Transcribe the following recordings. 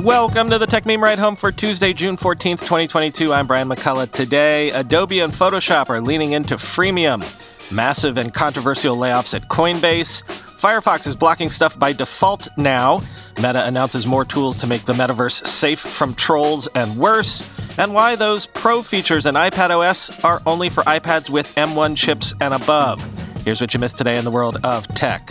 Welcome to the Tech Meme Ride Home for Tuesday, June 14th, 2022. I'm Brian McCullough. Today, Adobe and Photoshop are leaning into freemium. Massive and controversial layoffs at Coinbase. Firefox is blocking stuff by default now. Meta announces more tools to make the metaverse safe from trolls and worse. And why those pro features in iPadOS are only for iPads with M1 chips and above. Here's what you missed today in the world of tech.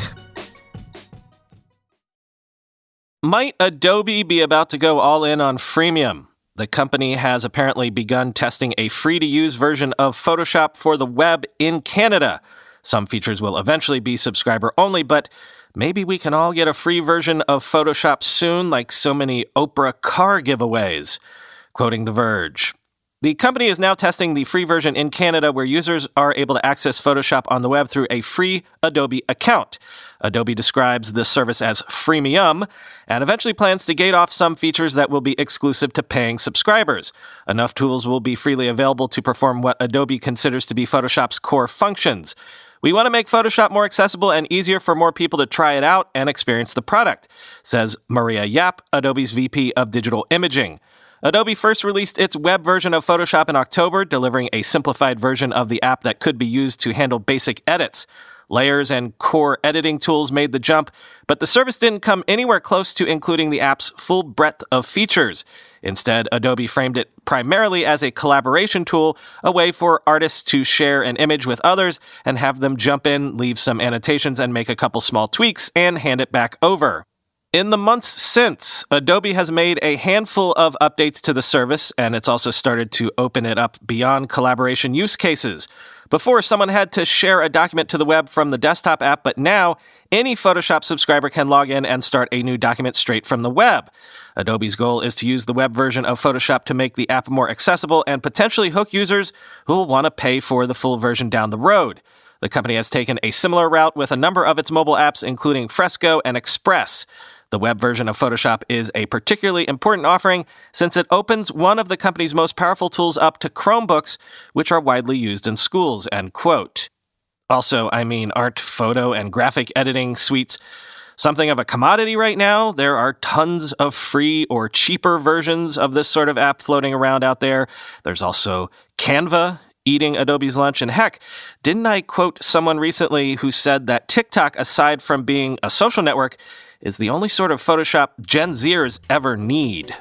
Might Adobe be about to go all in on freemium? The company has apparently begun testing a free-to-use version of Photoshop for the web in Canada. Some features will eventually be subscriber-only, but maybe we can all get a free version of Photoshop soon, like so many Oprah car giveaways. Quoting The Verge. The company is now testing the free version in Canada, where users are able to access Photoshop on the web through a free Adobe account. Adobe describes this service as freemium and eventually plans to gate off some features that will be exclusive to paying subscribers. Enough tools will be freely available to perform what Adobe considers to be Photoshop's core functions. We want to make Photoshop more accessible and easier for more people to try it out and experience the product, says Maria Yap, Adobe's VP of Digital Imaging. Adobe first released its web version of Photoshop in October, delivering a simplified version of the app that could be used to handle basic edits. Layers and core editing tools made the jump, but the service didn't come anywhere close to including the app's full breadth of features. Instead, Adobe framed it primarily as a collaboration tool, a way for artists to share an image with others and have them jump in, leave some annotations, and make a couple small tweaks and hand it back over. In the months since, Adobe has made a handful of updates to the service, and it's also started to open it up beyond collaboration use cases. Before, someone had to share a document to the web from the desktop app, but now any Photoshop subscriber can log in and start a new document straight from the web. Adobe's goal is to use the web version of Photoshop to make the app more accessible and potentially hook users who will want to pay for the full version down the road. The company has taken a similar route with a number of its mobile apps, including Fresco and Express. The web version of Photoshop is a particularly important offering since it opens one of the company's most powerful tools up to Chromebooks, which are widely used in schools, end quote. Also, art, photo, and graphic editing suites, something of a commodity right now. There are tons of free or cheaper versions of this sort of app floating around out there. There's also Canva eating Adobe's lunch. And heck, didn't I quote someone recently who said that TikTok, aside from being a social network, is the only sort of Photoshop Gen Zers ever need.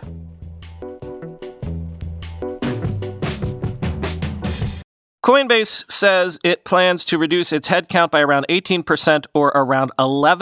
Coinbase says it plans to reduce its headcount by around 18% or around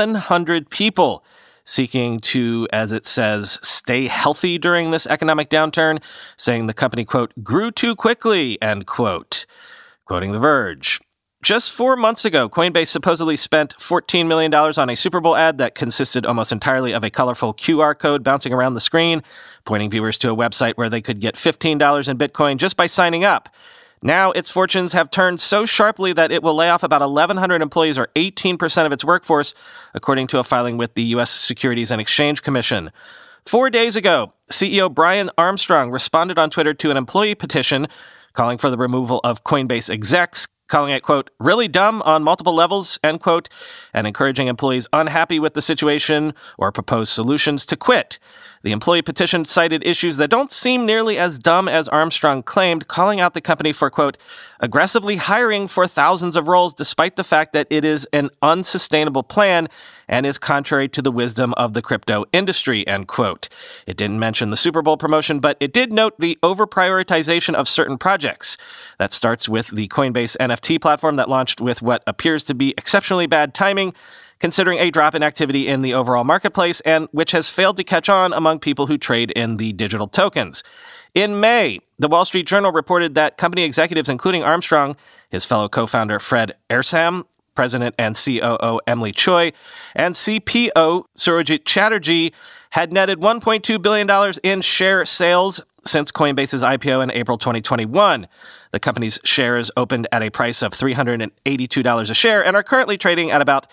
1,100 people, seeking to, as it says, stay healthy during this economic downturn, saying the company, quote, grew too quickly, end quote. Quoting The Verge. Just 4 months ago, Coinbase supposedly spent $14 million on a Super Bowl ad that consisted almost entirely of a colorful QR code bouncing around the screen, pointing viewers to a website where they could get $15 in Bitcoin just by signing up. Now, its fortunes have turned so sharply that it will lay off about 1,100 employees, or 18% of its workforce, according to a filing with the U.S. Securities and Exchange Commission. 4 days ago, CEO Brian Armstrong responded on Twitter to an employee petition calling for the removal of Coinbase execs, calling it, quote, really dumb on multiple levels, end quote, and encouraging employees unhappy with the situation or proposed solutions to quit. The employee petition cited issues that don't seem nearly as dumb as Armstrong claimed, calling out the company for, quote, aggressively hiring for thousands of roles despite the fact that it is an unsustainable plan and is contrary to the wisdom of the crypto industry, end quote. It didn't mention the Super Bowl promotion, but it did note the over-prioritization of certain projects. That starts with the Coinbase NFT platform that launched with what appears to be exceptionally bad timing, considering a drop in activity in the overall marketplace, and which has failed to catch on among people who trade in the digital tokens. In May, the Wall Street Journal reported that company executives, including Armstrong, his fellow co-founder Fred Ehrsam, President and COO Emily Choi, and CPO Surajit Chatterjee had netted $1.2 billion in share sales since Coinbase's IPO in April 2021. The company's shares opened at a price of $382 a share and are currently trading at about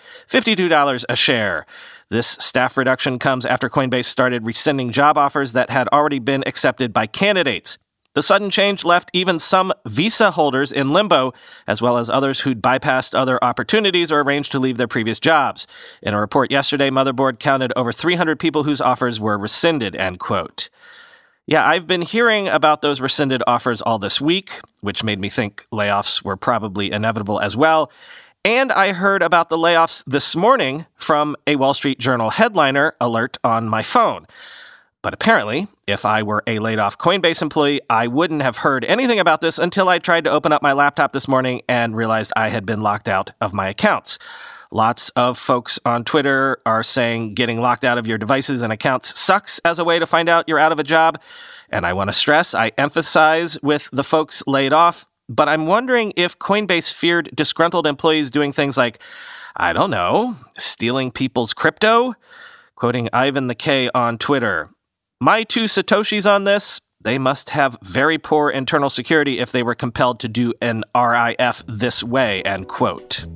$52 a share. This staff reduction comes after Coinbase started rescinding job offers that had already been accepted by candidates. The sudden change left even some visa holders in limbo, as well as others who'd bypassed other opportunities or arranged to leave their previous jobs. In a report yesterday, Motherboard counted over 300 people whose offers were rescinded, end quote. Yeah, I've been hearing about those rescinded offers all this week, which made me think layoffs were probably inevitable as well. And I heard about the layoffs this morning from a Wall Street Journal headliner alert on my phone. But apparently, if I were a laid-off Coinbase employee, I wouldn't have heard anything about this until I tried to open up my laptop this morning and realized I had been locked out of my accounts. Lots of folks on Twitter are saying getting locked out of your devices and accounts sucks as a way to find out you're out of a job. And I want to stress, I empathize with the folks laid off, but I'm wondering if Coinbase feared disgruntled employees doing things like, I don't know, stealing people's crypto? Quoting Ivan the K on Twitter, "My 2 Satoshis on this, they must have very poor internal security if they were compelled to do an RIF this way," end quote.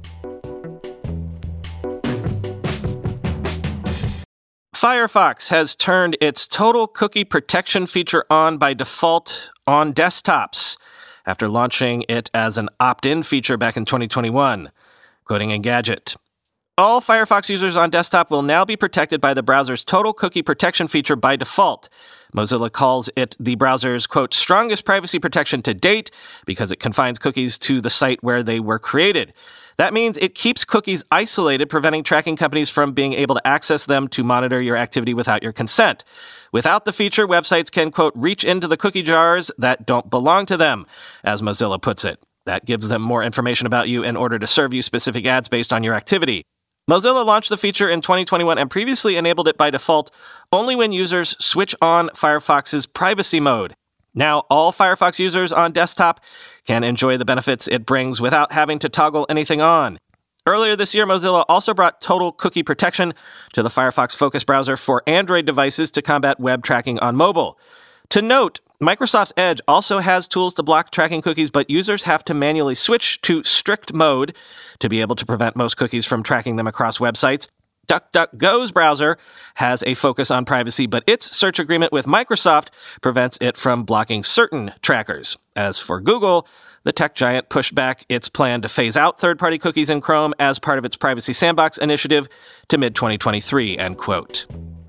Firefox has turned its total cookie protection feature on by default on desktops after launching it as an opt-in feature back in 2021. Quoting Engadget, "All Firefox users on desktop will now be protected by the browser's total cookie protection feature by default. Mozilla calls it the browser's, quote, strongest privacy protection to date because it confines cookies to the site where they were created. That means it keeps cookies isolated, preventing tracking companies from being able to access them to monitor your activity without your consent. Without the feature, websites can, quote, reach into the cookie jars that don't belong to them, as Mozilla puts it. That gives them more information about you in order to serve you specific ads based on your activity. Mozilla launched the feature in 2021 and previously enabled it by default only when users switch on Firefox's privacy mode. Now, all Firefox users on desktop can enjoy the benefits it brings without having to toggle anything on. Earlier this year, Mozilla also brought total cookie protection to the Firefox Focus browser for Android devices to combat web tracking on mobile. To note, Microsoft's Edge also has tools to block tracking cookies, but users have to manually switch to strict mode to be able to prevent most cookies from tracking them across websites. DuckDuckGo's browser has a focus on privacy, but its search agreement with Microsoft prevents it from blocking certain trackers. As for Google, the tech giant pushed back its plan to phase out third-party cookies in Chrome as part of its Privacy Sandbox initiative to mid-2023, end quote.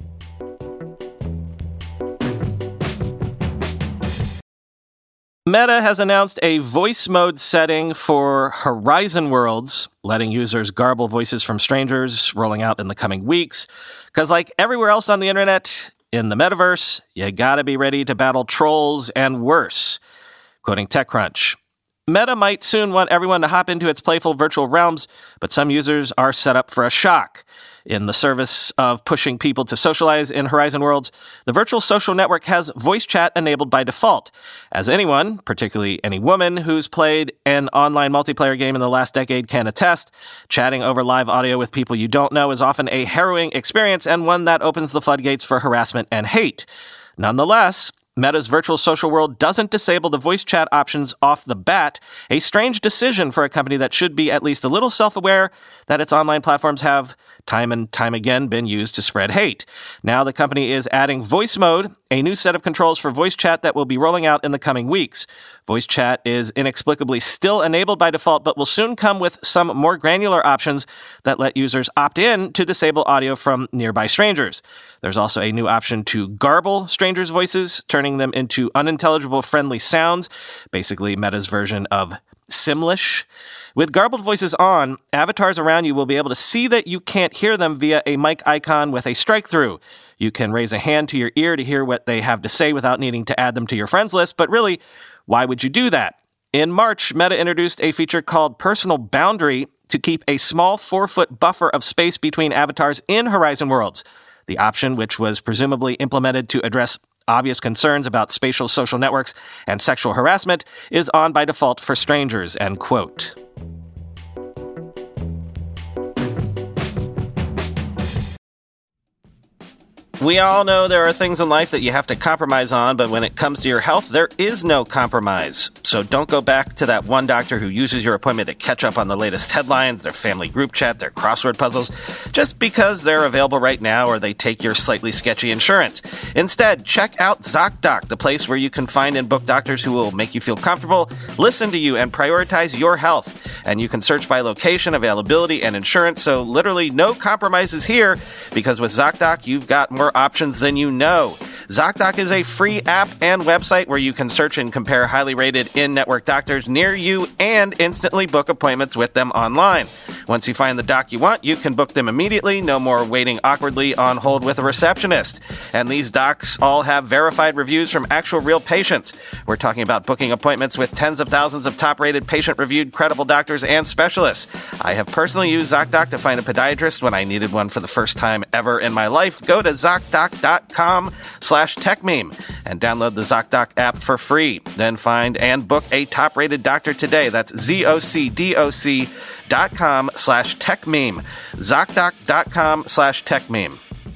Meta has announced a voice mode setting for Horizon Worlds, letting users garble voices from strangers, rolling out in the coming weeks. Because like everywhere else on the internet, in the metaverse, you gotta be ready to battle trolls and worse. Quoting TechCrunch, Meta might soon want everyone to hop into its playful virtual realms, but some users are set up for a shock. In the service of pushing people to socialize in Horizon Worlds, the virtual social network has voice chat enabled by default. As anyone, particularly any woman who's played an online multiplayer game in the last decade can attest, chatting over live audio with people you don't know is often a harrowing experience and one that opens the floodgates for harassment and hate. Nonetheless, Meta's virtual social world doesn't disable the voice chat options off the bat, a strange decision for a company that should be at least a little self-aware that its online platforms have time and time again been used to spread hate. Now the company is adding voice mode, a new set of controls for voice chat that will be rolling out in the coming weeks. Voice chat is inexplicably still enabled by default, but will soon come with some more granular options that let users opt in to disable audio from nearby strangers. There's also a new option to garble strangers' voices, turning them into unintelligible friendly sounds, basically Meta's version of Simlish. With garbled voices on, avatars around you will be able to see that you can't hear them via a mic icon with a strike-through. You can raise a hand to your ear to hear what they have to say without needing to add them to your friends list, but really, why would you do that? In March, Meta introduced a feature called Personal Boundary to keep a small 4-foot buffer of space between avatars in Horizon Worlds. The option, which was presumably implemented to address obvious concerns about spatial social networks and sexual harassment, is on by default for strangers, end quote. We all know there are things in life that you have to compromise on, but when it comes to your health, there is no compromise. So don't go back to that one doctor who uses your appointment to catch up on the latest headlines, their family group chat, their crossword puzzles, just because they're available right now or they take your slightly sketchy insurance. Instead, check out ZocDoc, the place where you can find and book doctors who will make you feel comfortable, listen to you, and prioritize your health. And you can search by location, availability, and insurance, so literally no compromises here, because with ZocDoc, you've got more options than you know. ZocDoc is a free app and website where you can search and compare highly rated in-network doctors near you and instantly book appointments with them online. Once you find the doc you want, you can book them immediately, no more waiting awkwardly on hold with a receptionist. And these docs all have verified reviews from actual real patients. We're talking about booking appointments with tens of thousands of top-rated, patient-reviewed, credible doctors and specialists. I have personally used ZocDoc to find a podiatrist when I needed one for the first time ever in my life. Go to ZocDoc.com/TechMeme and download the ZocDoc app for free. Then find and book a top-rated doctor today. That's ZocDoc.com/TechMeme. ZocDoc.com/TechMeme.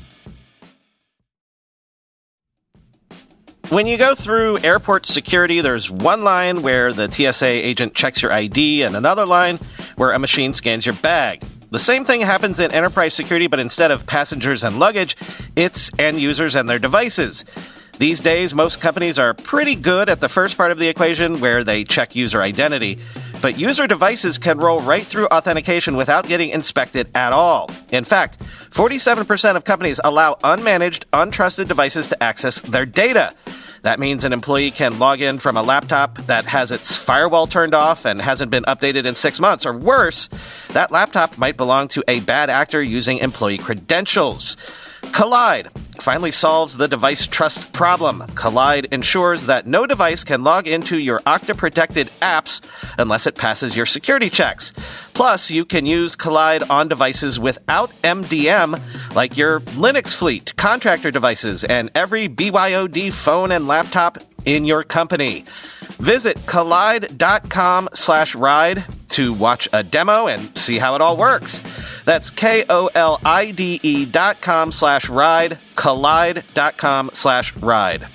When you go through airport security, there's one line where the TSA agent checks your ID and another line where a machine scans your bag. The same thing happens in enterprise security, but instead of passengers and luggage, it's end users and their devices. These days, most companies are pretty good at the first part of the equation where they check user identity, but user devices can roll right through authentication without getting inspected at all. In fact, 47% of companies allow unmanaged, untrusted devices to access their data. That means an employee can log in from a laptop that has its firewall turned off and hasn't been updated in 6 months. Or worse, that laptop might belong to a bad actor using employee credentials. Kolide finally solves the device trust problem. Kolide ensures that no device can log into your Okta-protected apps unless it passes your security checks. Plus, you can use Kolide on devices without MDM, like your Linux fleet, contractor devices, and every BYOD phone and laptop in your company. Visit Kolide.com/ride to watch a demo and see how it all works. That's KOLIDE.com/ride, Kolide.com/ride.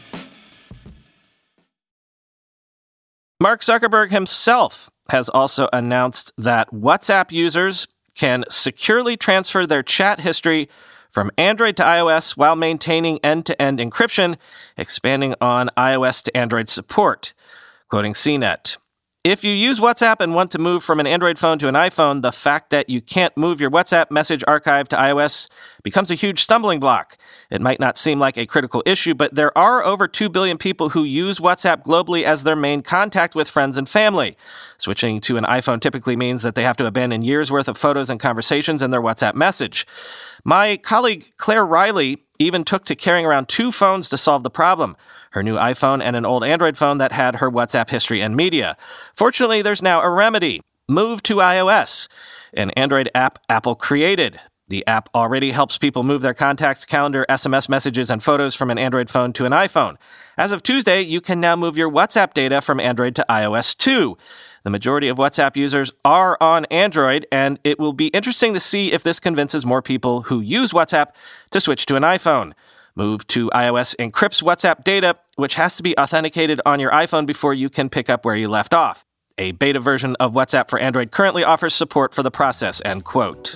Mark Zuckerberg himself has also announced that WhatsApp users can securely transfer their chat history from Android to iOS while maintaining end-to-end encryption, expanding on iOS to Android support. Quoting CNET, "If you use WhatsApp and want to move from an Android phone to an iPhone, the fact that you can't move your WhatsApp message archive to iOS becomes a huge stumbling block. It might not seem like a critical issue, but there are over 2 billion people who use WhatsApp globally as their main contact with friends and family. Switching to an iPhone typically means that they have to abandon years' worth of photos and conversations in their WhatsApp message. My colleague Claire Riley even took to carrying around 2 phones to solve the problem. Her new iPhone and an old Android phone that had her WhatsApp history and media. Fortunately, there's now a remedy. Move to iOS, an Android app Apple created. The app already helps people move their contacts, calendar, SMS messages, and photos from an Android phone to an iPhone. As of Tuesday, you can now move your WhatsApp data from Android to iOS too. The majority of WhatsApp users are on Android, and it will be interesting to see if this convinces more people who use WhatsApp to switch to an iPhone. Move to iOS encrypts WhatsApp data, which has to be authenticated on your iPhone before you can pick up where you left off. A beta version of WhatsApp for Android currently offers support for the process," end quote.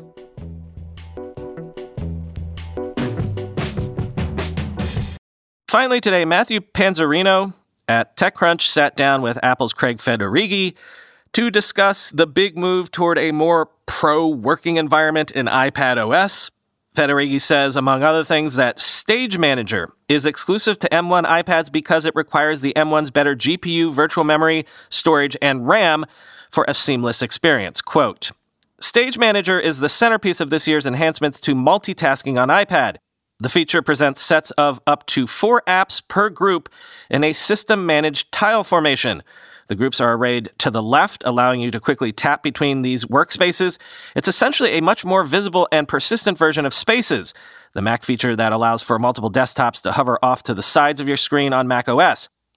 Finally today, Matthew Panzarino at TechCrunch sat down with Apple's Craig Federighi to discuss the big move toward a more pro-working environment in iPadOS. Federighi says, among other things, that Stage Manager is exclusive to M1 iPads because it requires the M1's better GPU, virtual memory, storage, and RAM for a seamless experience. Quote, "Stage Manager is the centerpiece of this year's enhancements to multitasking on iPad. The feature presents sets of up to 4 apps per group in a system-managed tile formation. The groups are arrayed to the left, allowing you to quickly tap between these workspaces. It's essentially a much more visible and persistent version of Spaces, the Mac feature that allows for multiple desktops to hover off to the sides of your screen on macOS.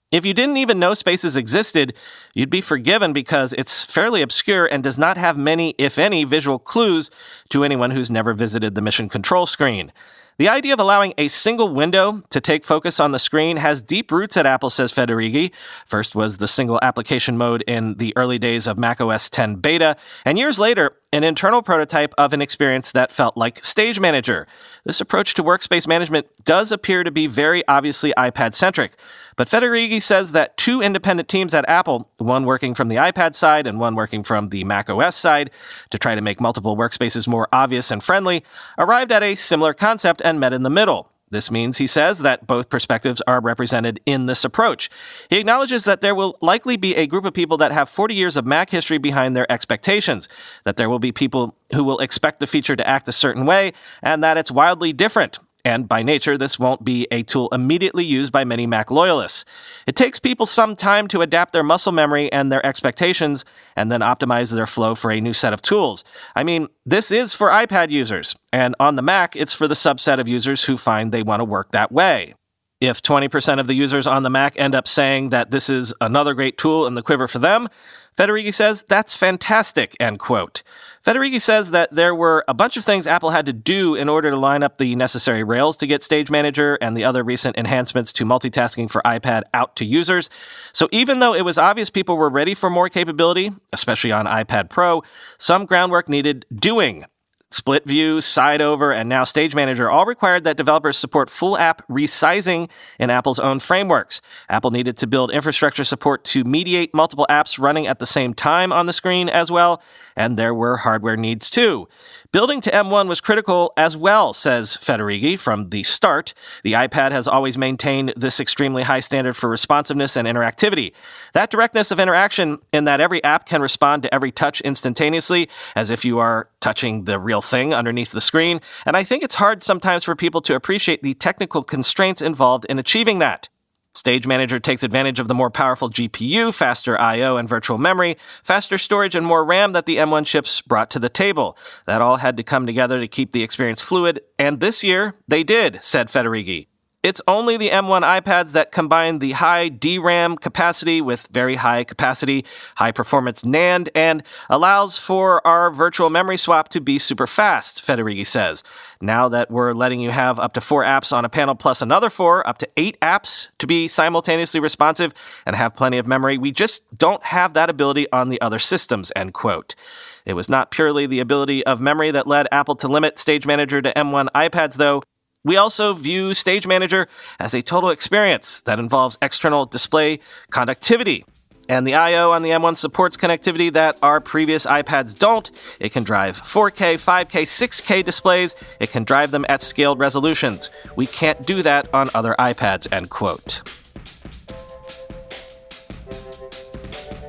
If you didn't even know Spaces existed, you'd be forgiven because it's fairly obscure and does not have many, if any, visual clues to anyone who's never visited the mission control screen. The idea of allowing a single window to take focus on the screen has deep roots at Apple, says Federighi. First was the single application mode in the early days of macOS 10 beta, and years later, an internal prototype of an experience that felt like Stage Manager. This approach to workspace management does appear to be very obviously iPad-centric, but Federighi says that two independent teams at Apple, one working from the iPad side and one working from the macOS side, to try to make multiple workspaces more obvious and friendly, arrived at a similar concept and met in the middle. This means, he says, that both perspectives are represented in this approach. He acknowledges that there will likely be a group of people that have 40 years of Mac history behind their expectations, that there will be people who will expect the feature to act a certain way, and that it's wildly different. And by nature, this won't be a tool immediately used by many Mac loyalists. It takes people some time to adapt their muscle memory and their expectations, and then optimize their flow for a new set of tools. I mean, this is for iPad users, and on the Mac, it's for the subset of users who find they want to work that way. If 20% of the users on the Mac end up saying that this is another great tool in the quiver for them, Federighi says that's fantastic, end quote. Federighi says that there were a bunch of things Apple had to do in order to line up the necessary rails to get Stage Manager and the other recent enhancements to multitasking for iPad out to users. So even though it was obvious people were ready for more capability, especially on iPad Pro, some groundwork needed doing. Split View, Side Over, and now Stage Manager all required that developers support full app resizing in Apple's own frameworks. Apple needed to build infrastructure support to mediate multiple apps running at the same time on the screen as well, and there were hardware needs too. Building to M1 was critical as well, says Federighi. From the start, the iPad has always maintained this extremely high standard for responsiveness and interactivity. That directness of interaction in that every app can respond to every touch instantaneously, as if you are touching the real thing underneath the screen, and I think it's hard sometimes for people to appreciate the technical constraints involved in achieving that. Stage Manager takes advantage of the more powerful GPU, faster I/O and virtual memory, faster storage, and more RAM that the M1 chips brought to the table. That all had to come together to keep the experience fluid, and this year, they did, said Federighi. It's only the M1 iPads that combine the high DRAM capacity with very high capacity, high performance NAND, and allows for our virtual memory swap to be super fast, Federighi says. Now that we're letting you have up to 4 apps on a panel plus another 4, up to 8 apps to be simultaneously responsive and have plenty of memory, we just don't have that ability on the other systems, end quote. It was not purely the ability of memory that led Apple to limit Stage Manager to M1 iPads, though. We also view Stage Manager as a total experience that involves external display conductivity. And the I/O on the M1 supports connectivity that our previous iPads don't. It can drive 4K, 5K, 6K displays. It can drive them at scaled resolutions. We can't do that on other iPads, end quote.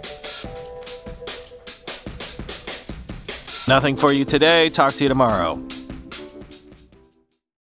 Nothing for you today. Talk to you tomorrow.